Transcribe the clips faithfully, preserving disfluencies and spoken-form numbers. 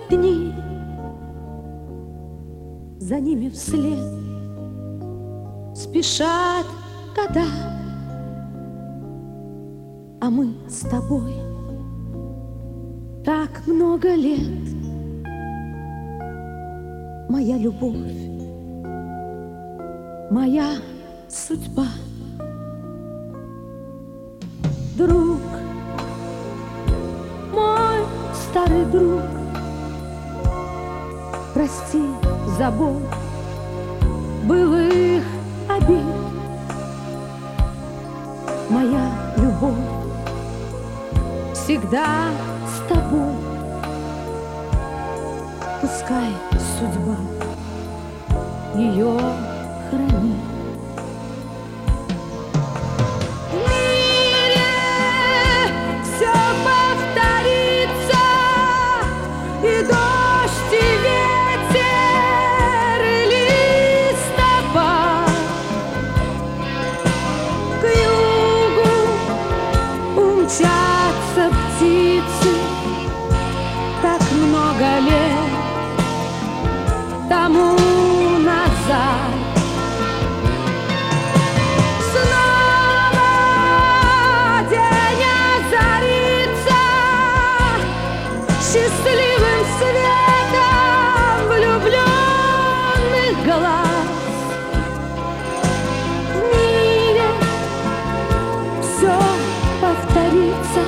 дни, за ними вслед спешат года, а мы с тобой так много лет. Моя любовь, моя судьба. Друг, мой старый друг, прости забот былых обид. Моя любовь всегда с тобой. Пускай судьба ее хранит. Мчатся птицы так много лет тому назад. Снова день озарится счастливым светом влюбленных глаз. В мире все повторится,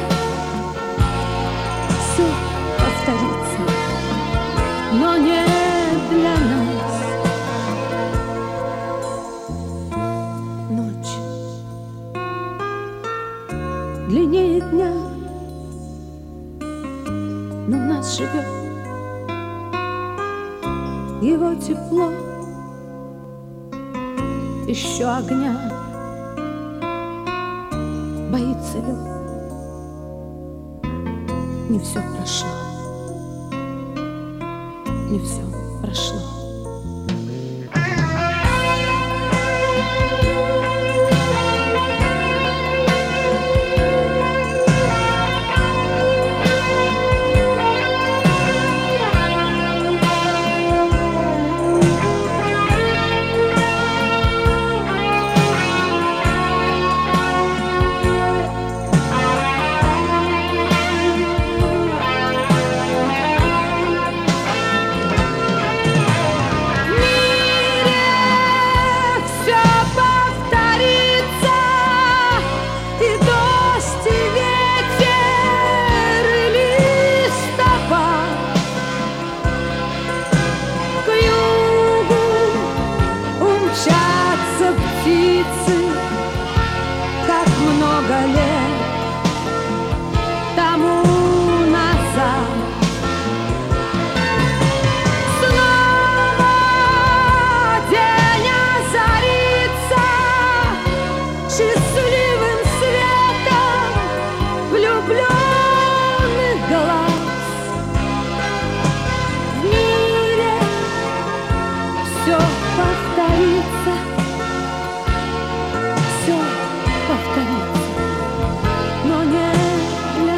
все повторится, но не для нас. Ночь длиннее дня, но в нас живет его тепло, еще огня. Боится лед, не все прошло, не все прошло. Птицы, как много лет тому назад. Снова день озарится счастливым светом влюбленных глаз. В мире все повторится, все повторится, но не для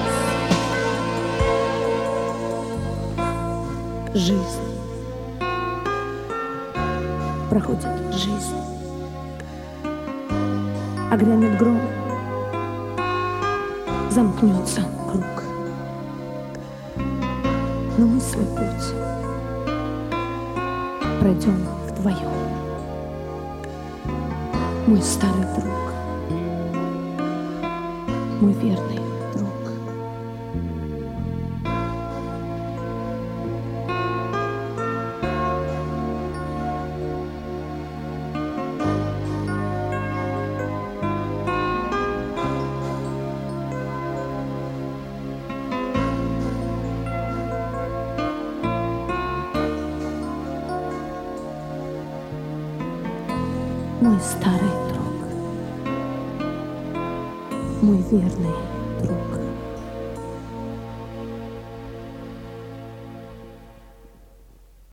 нас. Жизнь проходит, жизнь, а грянет гром, замкнется круг. Но мы свой путь пройдем вдвоем. Мой старый друг, мой верный друг. Мой старый друг, мой верный друг.